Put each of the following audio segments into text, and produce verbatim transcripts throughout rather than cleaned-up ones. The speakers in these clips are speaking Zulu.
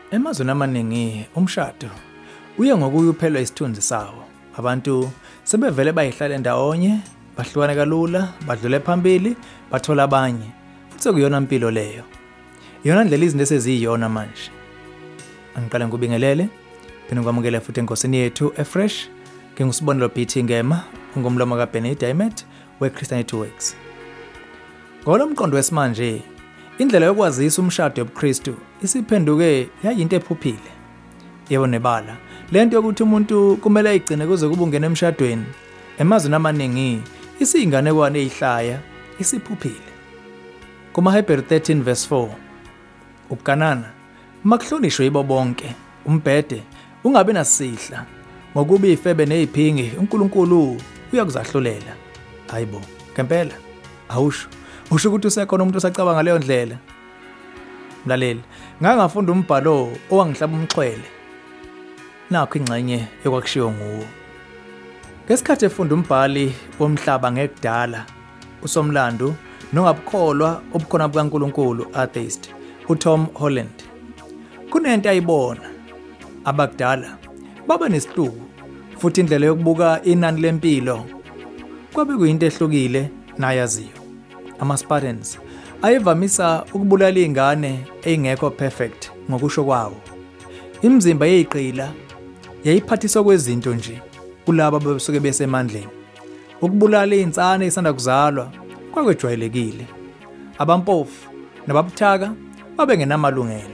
Emazweni amaningi umshado uye ngokuya uphelwa isithunzi sawo. Abantu sebevele bayihlala ndawonye, bahlukana kalula, badlule phambili, bathola abanye. Futhi kuyona impilo leyo. Iyona ndlela izinto eseziyiyona manje. Angiqala ngikubingelele, phinde ngikwamukele futhi enkosini yethu eFresh. Ngingusibonelo B T Ngema, ungumlomo kaBenny Diamond weChristianity Works. Ngolomqondo wesimanje, indlela yokwazisa umshado wobuKristu isiphenduke yayinto ephuphile. Yebo nebala, lento yokuthi umuntu kumele ayigcine kuze kube ungena emshadweni, emazweni amaningi isiyinganekwane eyihlaya isiphuphile. KumaHebheru thirteen verse four, ukuganana makuhlonishwe yibo bonke, umbhede ungabe nasihla, ngokuba ifebe neziphingi uNkulunkulu uyakuzahlulela. Hayibo, ngempela awusho usho ukuthi usekhona umuntu osacabanga leyo ndlela. Mlaleli, ngake ngafunda umbhalo owangihlaba umxhwele. Nakho ingxenye yokwakushiwo nguwo. Ngesikhathi efunda umbhali womhlaba ngekudala, usomlando nongabukholwa obukhona bukaNkulunkulu atheist, uTom Holland, kunento ayibona abakudala baba nesihluku, futhi indlela yokubuka inani lempilo kwabe kuyinto ehlukile nayaziyo. Ama-Spartans ayevamisa ukubulala izingane ezingekho perfect ngokusho kwawo. Imizimba yeyiqila yayiphathiswa kwezinto nje kulabo ababesuke besemandleni. Ukubulala izinsane ezisanda kuzalwa kwakwejwayelekile. Abampofu nababuthaka babengenamalungelo.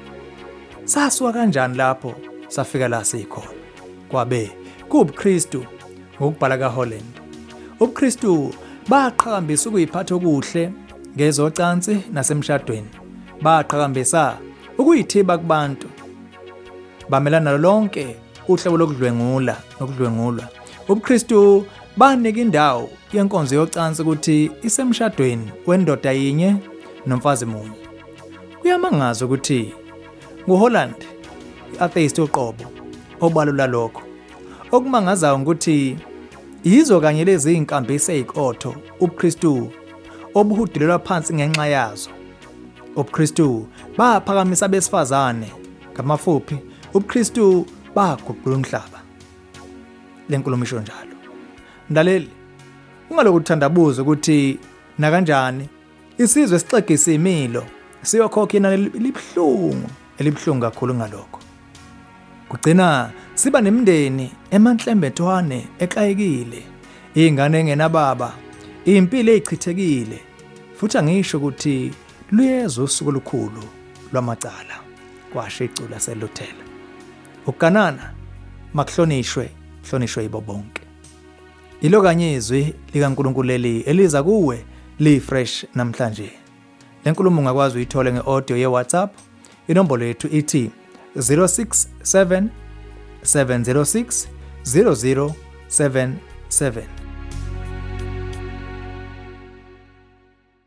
Sasuka kanjani lapho safika la sikhona? Kwabe kubuKristu ngokubhala kaHolland. UbuKristu baqhakambisa ukuyiphatha okuhle ngezocansi nasemshadweni. Baqhakambisa ukuyithiba kubantu. Bamelana lonke uhlobo lokudlwengula nokudlwengulwa. UbuKristu banika indawo yenkonzo yocansi ukuthi isemshadweni wendoda yinye nomfazi munye. Kuyamangaza ukuthi nguHolland, i-atheist oqobo, obalula lokho. Okumangazayo ukuthi yizo kanye lezi izinkambiso eziqotho ubuKristu obuhudulelwa phansi ngenxa yazo. UbuKristu baphakamisa abesifazane, ngamafuphi ubuKristu baguqula umhlaba. Lenkulumo isho njalo. Ndaleli, ungaloku uthandabuza ukuthi na kanjani isizwe sixegisa imilo siyokhokha inani libhlungu elibhlungu kakhulu ngalokho. Kugcina siba nemndeni emanhlembethwane exayekile, izingane engenababa, impilo ezichithekile, futhi angisho ukuthi luyeza usuku olukhulu lwamacala, kwasho icula seluthela. Ukuganana makuhlonishwe, hlonishwe yibo bonke. Ilo kanye izwi likaNkulunkulu leli eliza kuwe liFresh namhlanje. Lenkulumo ungakwazi uyithola ngeaudio yeWhatsApp. Inombolo yethu ithi zero six seven seven zero six zero zero seven seven.